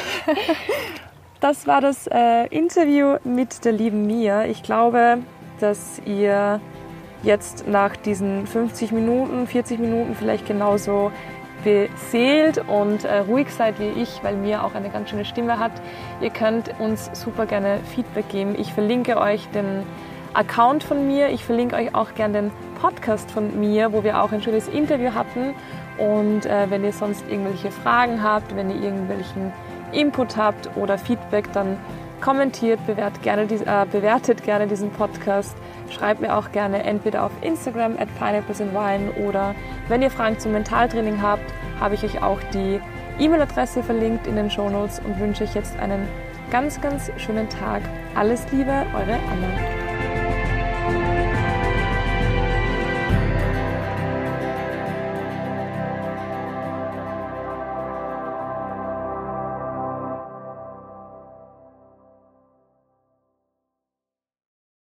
Das war das äh, Interview mit der lieben Mia. Ich glaube, dass ihr jetzt nach diesen fünfzig Minuten, vierzig Minuten vielleicht genauso beseelt und äh, ruhig seid wie ich, weil Mia auch eine ganz schöne Stimme hat. Ihr könnt uns super gerne Feedback geben. Ich verlinke euch den Account von mir. Ich verlinke euch auch gerne den Podcast von mir, wo wir auch ein schönes Interview hatten. Und äh, wenn ihr sonst irgendwelche Fragen habt, wenn ihr irgendwelchen Input habt oder Feedback, dann kommentiert, bewertet gerne, dies, äh, bewertet gerne diesen Podcast. Schreibt mir auch gerne entweder auf Instagram at pineapples and wine oder wenn ihr Fragen zum Mentaltraining habt, habe ich euch auch die E-Mail-Adresse verlinkt in den Shownotes und wünsche euch jetzt einen ganz, ganz schönen Tag. Alles Liebe, eure Anna.